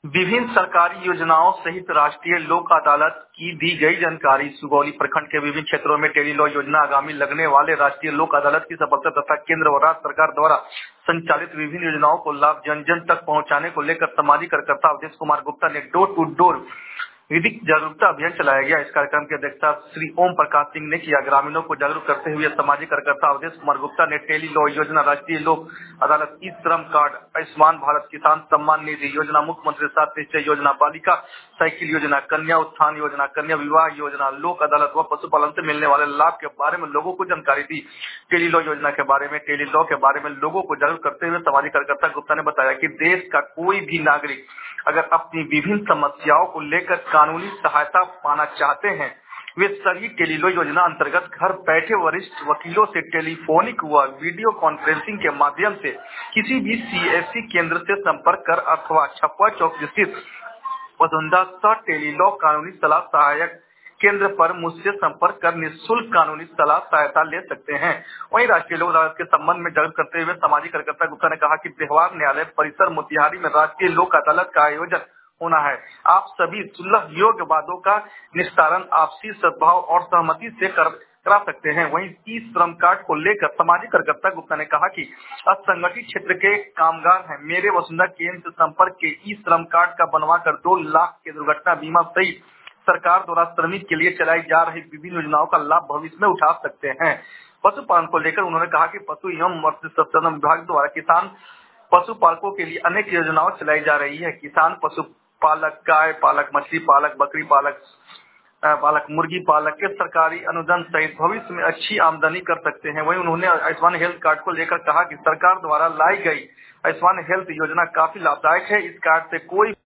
विभिन्न सरकारी योजनाओं सहित राष्ट्रीय लोक अदालत की दी गई जानकारी। सुगौली प्रखंड के विभिन्न क्षेत्रों में टेली लॉ योजना आगामी लगने वाले राष्ट्रीय लोक अदालत की सफलता तथा केंद्र व राज्य सरकार द्वारा संचालित विभिन्न योजनाओं को लाभ जन जन तक पहुंचाने को लेकर सामाजिक कार्यकर्ता अवधेश कुमार गुप्ता ने डोर टू डोर विधिक जागरूकता अभियान चलाया गया। इस कार्यक्रम की अध्यक्षता श्री ओम प्रकाश सिंह ने किया। ग्रामीणों को जागरूक करते हुए सामाजिक कार्यकर्ता अवधेश कुमार गुप्ता ने टेली लॉ योजना, राष्ट्रीय लोक अदालत, ई श्रम कार्ड, आयुष्मान भारत, किसान सम्मान निधि योजना, मुख्यमंत्री सात निश्चय योजना, बालिका साइकिल योजना, कन्या उत्थान योजना, कन्या विवाह योजना, लोक अदालत व पशुपालन से मिलने वाले लाभ के बारे में लोगों को जानकारी दी। टेली लॉ योजना के बारे में, टेली लॉ के बारे में लोगों को जागरूक करते हुए सामाजिक कार्यकर्ता गुप्ता ने बताया कि देश का कोई भी नागरिक अगर अपनी विभिन्न समस्याओं को लेकर कानूनी सहायता पाना चाहते हैं, वे सभी टेली लॉ योजना अंतर्गत घर बैठे वरिष्ठ वकीलों से टेलीफोनिक व वीडियो कॉन्फ्रेंसिंग के माध्यम से किसी भी सीएससी केंद्र से संपर्क कर अथवा छप्पा चौक स्थित वसुंधरा टेली लॉ कानूनी सलाह सहायक केंद्र पर मुझसे संपर्क कर निःशुल्क कानूनी सलाह सहायता ले सकते हैं। वहीं राष्ट्रीय लोक अदालत के संबंध में जागरूक करते हुए सामाजिक कार्यकर्ता गुप्ता ने कहा कि व्यवहार न्यायालय परिसर मोतिहारी में राष्ट्रीय लोक अदालत का आयोजन होना है। आप सभी सुलह योग्य वादों का निस्तारण आपसी सद्भाव और सहमति से करा सकते हैं। वहीं ई श्रम कार्ड को लेकर सामाजिक कार्यकर्ता गुप्ता ने कहा कि असंगठित क्षेत्र के कामगार हैं, मेरे वसुंधरा केंद्र से संपर्क के ई श्रम कार्ड का बनवा कर 2 लाख के दुर्घटना बीमा सहित सरकार द्वारा श्रमिक के लिए चलाई जा रही विभिन्न योजनाओं का लाभ भविष्य में उठा सकते हैं। पशुपालन को लेकर उन्होंने कहा कि पशु एवं मत्स्य संसाधन विभाग द्वारा किसान पशुपालकों के लिए अनेक योजनाएं चलाई जा रही है। किसान पशुपालक, गाय पालक, मछली पालक, बकरी पालक, मुर्गी पालक के सरकारी अनुदान सहित भविष्य में अच्छी आमदनी कर सकते हैं। वहीं उन्होंने आयुष्मान हेल्थ कार्ड को लेकर कहा कि सरकार द्वारा लाई गई आयुष्मान हेल्थ योजना काफी लाभदायक है। इस कार्ड से कोई